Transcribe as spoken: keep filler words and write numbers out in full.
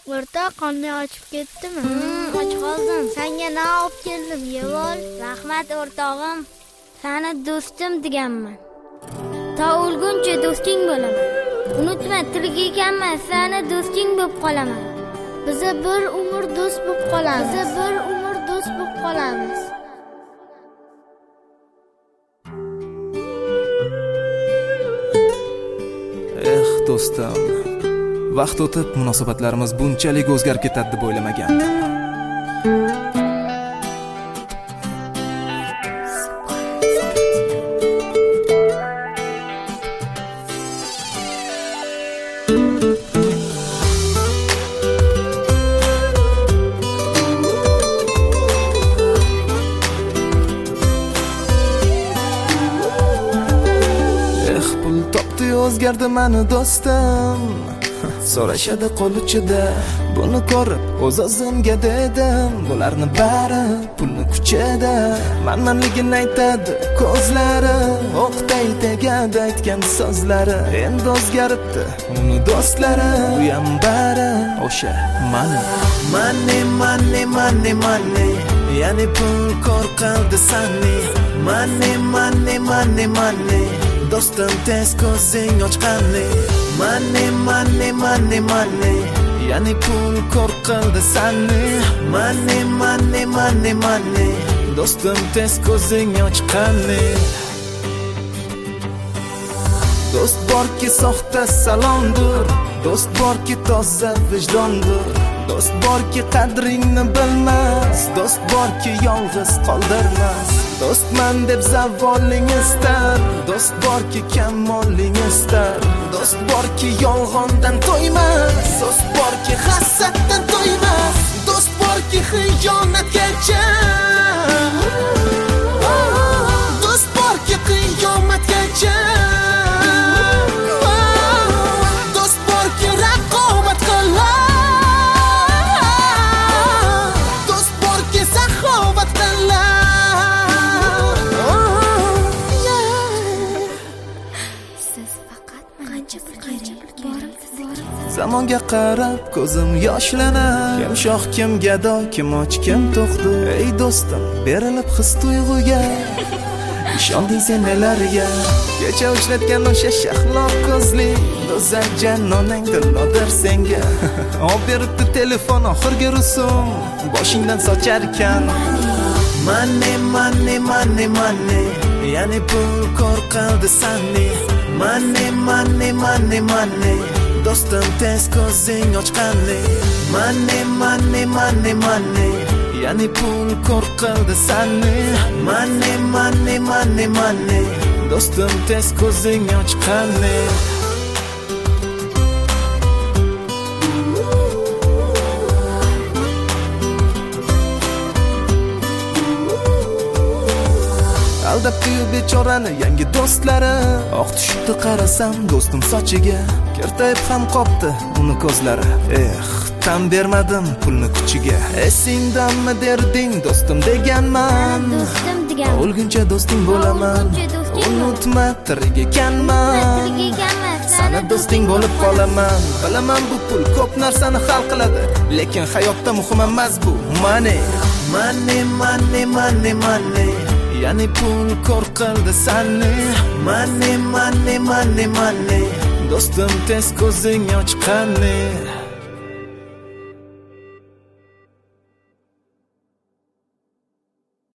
O'rta qorning ochib ketdimi? Hmm, och qoldim. Senga na olib keldim, yeb ol. Rahmat o'rtog'im. Seni do'stim deganman. To o'lguncha do'sting bo'laman. Unutma, tirik ekanman, seni do'sting bo'lib qolaman. Biz bir umr do'st bo'lib qolamiz. Biz bir umr do'st bo'lib qolamiz. Eh, do'stim. Vaqt o'tib munosabatlarimiz bunchalik o'zgarib ketadi deb o'ylamagandim. Eh, pul topdi o'zgardi mani do'stim. So'rashadi qo'l ichida, buni ko'rib o'z o'zimga dedim, bularni bari pulni kuchida. Manmanligini aytadi ko'zlari, o'qday tegadi aytgan so'zlari. Endi o'zgaribdi uni do'stlari, bu ham bari o'sha money. Money, money, money, money, ya'ni pul ko'r qildi sani. Money, money, money, money, do'stim tez ko'zing ochqanli. Money, money, money, money, ya'ni pul ko'r qildi sani. Money, money, money, money, do'stim tez ko'zing ochqanli. Do'st borki soxta salomdir, do'st borki toza vijdondir, do'st borki qadringni bilmas, do'st borki yolg'iz qoldirmas. Do'stman deb zavoling istar, do'st borki kamoling istar, do'st borki yolg'ondan to'ymas, do'st borki hasaddan to'ymas, do'st borki xiyonatgacha, do'st borki qiyomatgacha, do'st borki raqobat qilar, do'st borki saxovat qilar. Zamonga qarab ko'zim yoshlanar, kim shoh, kim gado, kim och, kim to'qdi. Ey do'stim, berilib his tuyg'uga, ishonding sen nelarga? Kecha uchratgan o'sha shahloq ko'zli go'zal jannonang dilnodir senga. Olib beribdi telefon oxirgi rusum, boshingdan socharkan. Money, money, money, money, ya'ni pul ko'r qildi sani. Money, money, money, money, do'stim tez ko'zing ochqanli. Money, money, money, money, ya'ni pul ko'r qildi sani. Money, money, money, money, do'stim tez ko'zing ochqanli. Aldabdi-yu bechorani yangi do'stlari, oq tushibdi qarasam do'stim sochiga, kertayib ham qopti uni ko'zlari. Eh, tan bermadim pulni kuchiga. Esingdanmi derding do'stim deganman, Do'stim degan. o'lguncha do'sting bo'laman. Unutma, tirik ekanman, sana do'sting bo'lib qolaman. Bilaman bu pul ko'p narsani hal qiladi, lekin hayotda muhim emas bu money. Money, money, money, money, ya'ni pul ko'r qildi sani. Money, money, money, money, do'stim tez ko'zing ochqanli.